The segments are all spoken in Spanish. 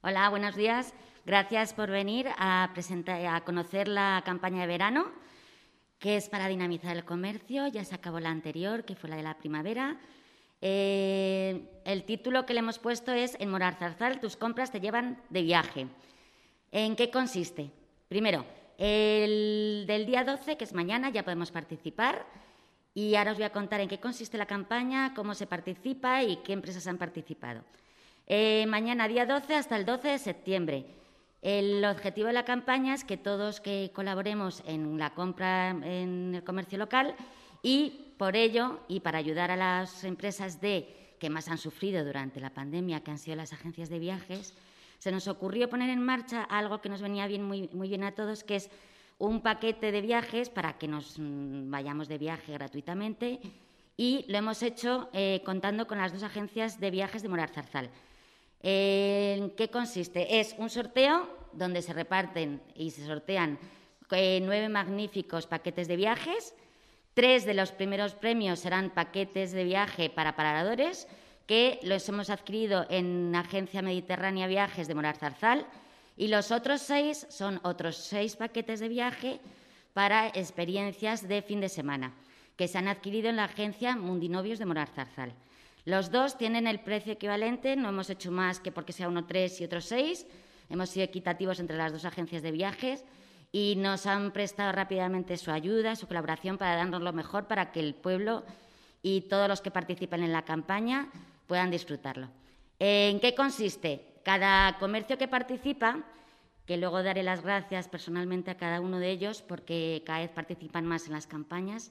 Hola, buenos días. Gracias por venir a conocer la campaña de verano, que es para dinamizar el comercio. Ya se acabó la anterior, que fue la de la primavera. El título que le hemos puesto es En Moralzarzal, tus compras te llevan de viaje. ¿En qué consiste? Primero, el del día 12, que es mañana, ya podemos participar. Y ahora os voy a contar en qué consiste la campaña, cómo se participa y qué empresas han participado. Mañana, día 12, hasta el 12 de septiembre. El objetivo de la campaña es que todos que colaboremos en la compra en el comercio local y, por ello, y para ayudar a las empresas que más han sufrido durante la pandemia, que han sido las agencias de viajes, se nos ocurrió poner en marcha algo que nos venía bien, muy bien a todos, que es un paquete de viajes para que nos vayamos de viaje gratuitamente, y lo hemos hecho contando con las dos agencias de viajes de Moralzarzal. ¿En qué consiste? Es un sorteo donde se reparten y se sortean 9 magníficos paquetes de viajes. 3 de los primeros premios serán paquetes de viaje para paradores, que los hemos adquirido en Agencia Mediterránea Viajes de Moralzarzal, y los otros 6 son otros 6 paquetes de viaje para experiencias de fin de semana, que se han adquirido en la Agencia Mundinovios de Moralzarzal. Los dos tienen el precio equivalente, no hemos hecho más que porque sea uno 3 y otro 6. Hemos sido equitativos entre las dos agencias de viajes y nos han prestado rápidamente su ayuda, su colaboración para darnos lo mejor para que el pueblo y todos los que participen en la campaña puedan disfrutarlo. ¿En qué consiste? Cada comercio que participa, que luego daré las gracias personalmente a cada uno de ellos porque cada vez participan más en las campañas,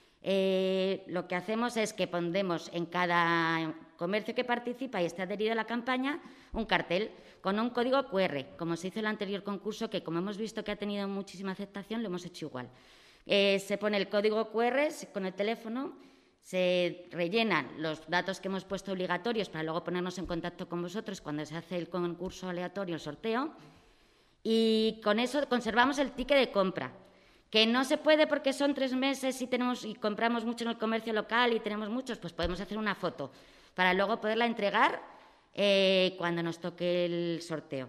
lo que hacemos es que pondremos en cada comercio que participa y esté adherido a la campaña un cartel con un código QR, como se hizo en el anterior concurso, que como hemos visto que ha tenido muchísima aceptación, lo hemos hecho igual. Se pone el código QR con el teléfono, se rellenan los datos que hemos puesto obligatorios para luego ponernos en contacto con vosotros cuando se hace el concurso aleatorio, el sorteo, y con eso conservamos el ticket de compra, que no se puede porque son 3 meses y compramos mucho en el comercio local y tenemos muchos, pues podemos hacer una foto para luego poderla entregar cuando nos toque el sorteo.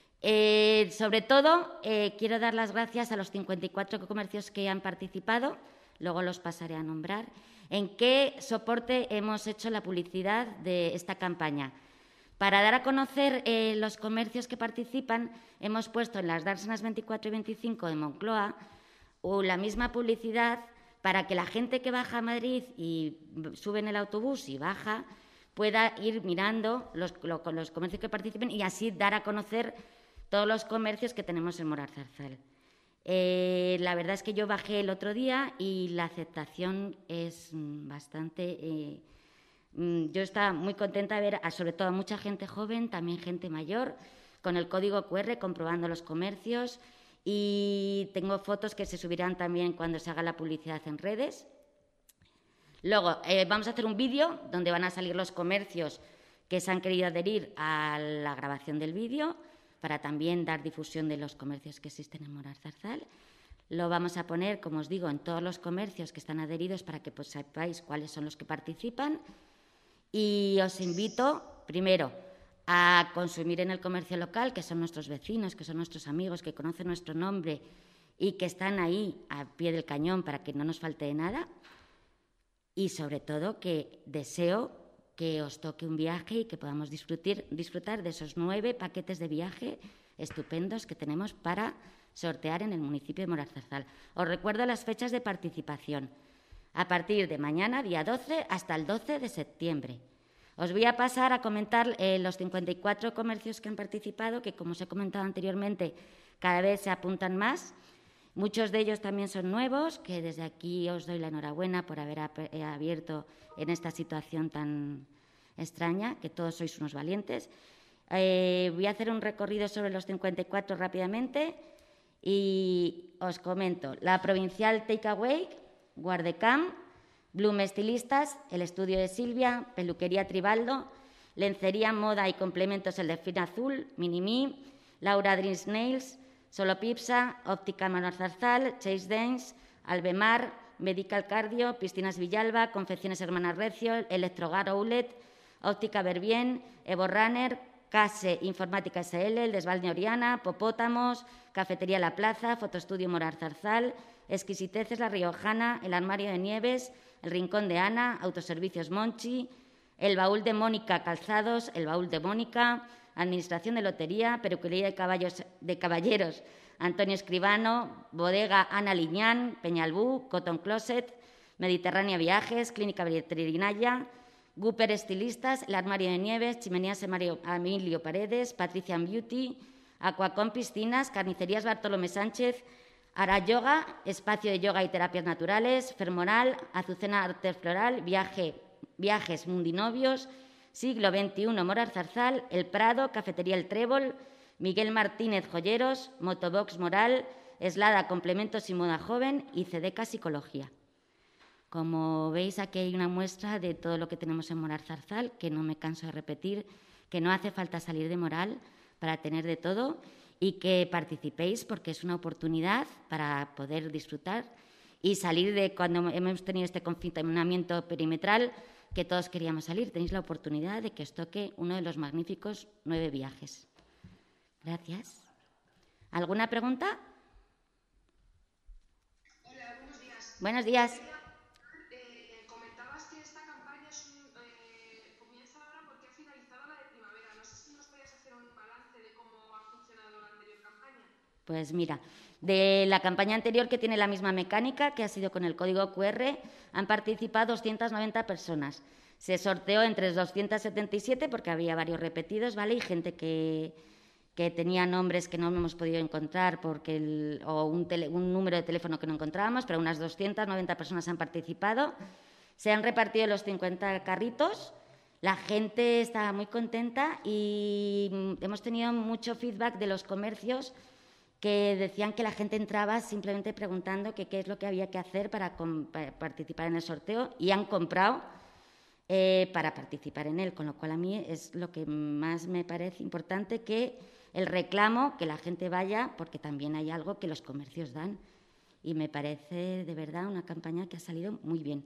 Sobre todo, quiero dar las gracias a los 54 comercios que han participado, luego los pasaré a nombrar. ¿En qué soporte hemos hecho la publicidad de esta campaña? Para dar a conocer los comercios que participan, hemos puesto en las dársenas 24 y 25 de Moncloa la misma publicidad para que la gente que baja a Madrid y sube en el autobús y baja pueda ir mirando los comercios que participen y así dar a conocer todos los comercios que tenemos en Moralzarzal. La verdad es que yo bajé el otro día y la aceptación es bastante... yo estaba muy contenta de ver, sobre todo a mucha gente joven, también gente mayor, con el código QR comprobando los comercios, y tengo fotos que se subirán también cuando se haga la publicidad en redes. Luego vamos a hacer un vídeo donde van a salir los comercios que se han querido adherir a la grabación del vídeo para también dar difusión de los comercios que existen en Moralzarzal. Lo vamos a poner, como os digo, en todos los comercios que están adheridos para que pues, sepáis cuáles son los que participan. Y os invito, primero, a consumir en el comercio local, que son nuestros vecinos, que son nuestros amigos, que conocen nuestro nombre y que están ahí a pie del cañón para que no nos falte de nada. Y sobre todo que deseo que os toque un viaje y que podamos disfrutar de esos 9 paquetes de viaje estupendos que tenemos para sortear en el municipio de Moralzarzal. Os recuerdo las fechas de participación. A partir de mañana, día 12, hasta el 12 de septiembre. Os voy a pasar a comentar los 54 comercios que han participado, que como os he comentado anteriormente, cada vez se apuntan más. Muchos de ellos también son nuevos, que desde aquí os doy la enhorabuena por haber abierto en esta situación tan extraña, que todos sois unos valientes. Voy a hacer un recorrido sobre los 54 rápidamente y os comento. La Provincial Takeaway, Guardecam, Bloom Estilistas, El Estudio de Silvia, Peluquería Tribaldo, Lencería, Moda y Complementos El Delfín Azul, Minimi, Laura Dreams Nails, Solo Pipsa, Óptica Moralzarzal, Chase Dance, Albemar, Medical Cardio, Piscinas Villalba, Confecciones Hermanas Recio, Electrogar Outlet, Óptica Verbien, Evo Runner, Case Informática SL, el Desval de Oriana, Popótamos, Cafetería La Plaza, Fotoestudio Morar Zarzal, Exquisiteces La Riojana, El Armario de Nieves, El Rincón de Ana, Autoservicios Monchi, El Baúl de Mónica Calzados, El Baúl de Mónica, Administración de Lotería, Peluquería de Caballeros Antonio Escribano, Bodega Ana Liñán, Peñalbú, Cotton Closet, Mediterránea Viajes, Clínica Veterinaria, Gupper Estilistas, El Armario de Nieves, Chimeneas Emilio Paredes, Patrician Beauty, Aquacom Piscinas, Carnicerías Bartolomé Sánchez, Ara Yoga, Espacio de Yoga y Terapias Naturales, Fermoral, Azucena Arte Floral, Viajes Mundinovios, Siglo XXI Morar Zarzal, El Prado, Cafetería El Trébol, Miguel Martínez Joyeros, Motobox Moral, Eslada Complementos y Moda Joven y CEDECA Psicología. Como veis, aquí hay una muestra de todo lo que tenemos en Morar Zarzal, que no me canso de repetir, que no hace falta salir de Moral para tener de todo y que participéis porque es una oportunidad para poder disfrutar y salir de cuando hemos tenido este confinamiento perimetral que todos queríamos salir. Tenéis la oportunidad de que os toque uno de los magníficos 9 viajes. Gracias. ¿Alguna pregunta? Hola, buenos días. Buenos días. Comentabas que esta campaña comienza ahora porque ha finalizado la de primavera. No sé si nos podías hacer un balance de cómo ha funcionado la anterior campaña. Pues mira, de la campaña anterior, que tiene la misma mecánica, que ha sido con el código QR, han participado 290 personas. Se sorteó entre 277 porque había varios repetidos, ¿vale? Y gente que tenía nombres que no hemos podido encontrar o un número de teléfono que no encontrábamos, pero unas 290 personas han participado. Se han repartido los 50 carritos. La gente está muy contenta y hemos tenido mucho feedback de los comercios que decían que la gente entraba simplemente preguntando qué es lo que había que hacer para participar en el sorteo y han comprado para participar en él, con lo cual a mí es lo que más me parece importante, que el reclamo, que la gente vaya, porque también hay algo que los comercios dan y me parece de verdad una campaña que ha salido muy bien.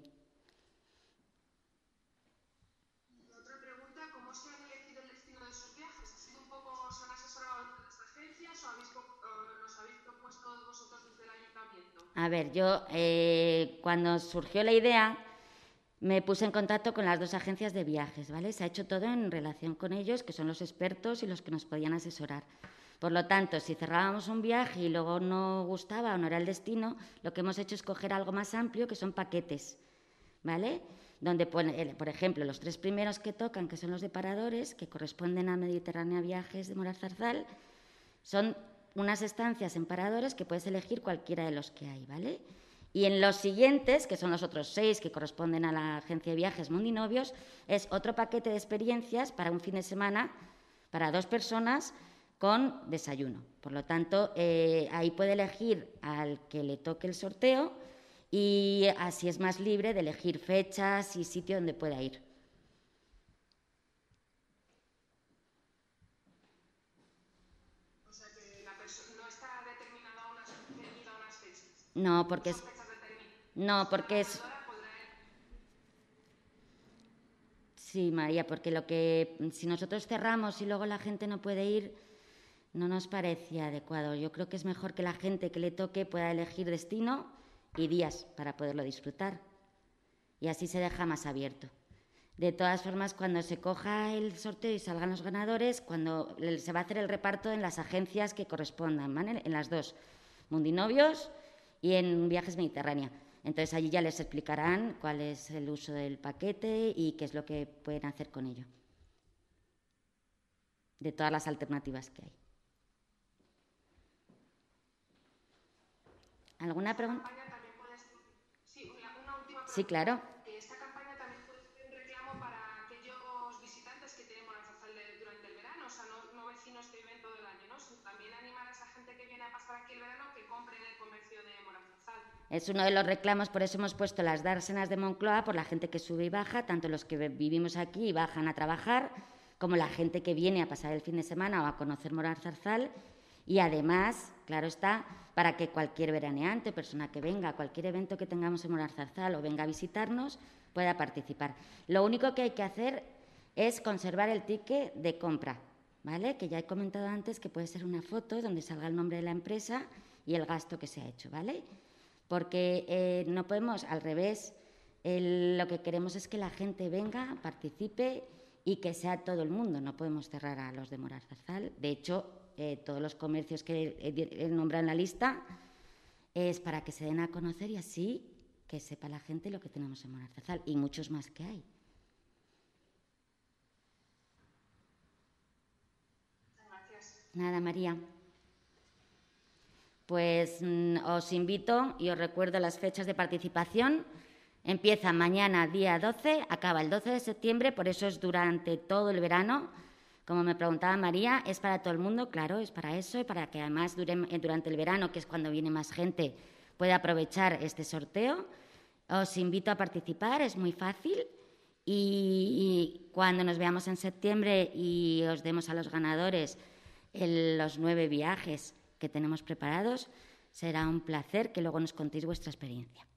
Otra pregunta, ¿cómo se han elegido el destino de sus viajes? ¿Se han asesorado con las agencias o nos habéis propuesto vosotros desde el ayuntamiento? A ver, yo cuando surgió la idea me puse en contacto con las 2 agencias de viajes, ¿vale? Se ha hecho todo en relación con ellos, que son los expertos y los que nos podían asesorar. Por lo tanto, si cerrábamos un viaje y luego no gustaba o no era el destino, lo que hemos hecho es coger algo más amplio, que son paquetes, ¿vale? Donde, por ejemplo, los 3 primeros que tocan, que son los de paradores, que corresponden a Mediterránea Viajes de Morar Zarzal, son unas estancias en paradores que puedes elegir cualquiera de los que hay, ¿vale? Y en los siguientes, que son los otros 6 que corresponden a la agencia de viajes Mundinovios, es otro paquete de experiencias para un fin de semana para 2 personas con desayuno. Por lo tanto, ahí puede elegir al que le toque el sorteo y así es más libre de elegir fechas y sitio donde pueda ir. O sea que la persona no está determinada unas fechas. No, porque es... No, porque es... Sí, María, porque si nosotros cerramos y luego la gente no puede ir, no nos parecía adecuado. Yo creo que es mejor que la gente que le toque pueda elegir destino y días para poderlo disfrutar. Y así se deja más abierto. De todas formas, cuando se coja el sorteo y salgan los ganadores, cuando se va a hacer el reparto en las agencias que correspondan, ¿vale? En las 2, Mundinovios y en Viajes Mediterránea. Entonces allí ya les explicarán cuál es el uso del paquete y qué es lo que pueden hacer con ello. De todas las alternativas que hay. ¿Alguna pregunta? Sí, una última pregunta. Sí, claro. Esta campaña también puede ser un reclamo para aquellos visitantes que tienen Morar Zarzal durante el verano, o sea, no vecinos que viven todo el año, ¿no? También animar a esa gente que viene a pasar aquí el verano que compre en el comercio de Morar Zarzal. Es uno de los reclamos, por eso hemos puesto las dársenas de Moncloa por la gente que sube y baja, tanto los que vivimos aquí y bajan a trabajar, como la gente que viene a pasar el fin de semana o a conocer Morar Zarzal. Y además, claro está, para que cualquier veraneante o persona que venga a cualquier evento que tengamos en Morar Zarzal o venga a visitarnos pueda participar. Lo único que hay que hacer es conservar el ticket de compra, ¿vale? Que ya he comentado antes que puede ser una foto donde salga el nombre de la empresa y el gasto que se ha hecho, ¿vale? Porque no podemos, al revés, lo que queremos es que la gente venga, participe y que sea todo el mundo. No podemos cerrar a los de Morar Zarzal. De hecho, todos los comercios que he nombrado en la lista es para que se den a conocer y así que sepa la gente lo que tenemos en Morar Zarzal y muchos más que hay. Gracias. Nada, María. Pues os invito y os recuerdo las fechas de participación. Empieza mañana, día 12, acaba el 12 de septiembre, por eso es durante todo el verano. Como me preguntaba María, es para todo el mundo, claro, es para eso y para que además durante el verano, que es cuando viene más gente, pueda aprovechar este sorteo. Os invito a participar, es muy fácil y cuando nos veamos en septiembre y os demos a los ganadores los 9 viajes que tenemos preparados, será un placer que luego nos contéis vuestra experiencia.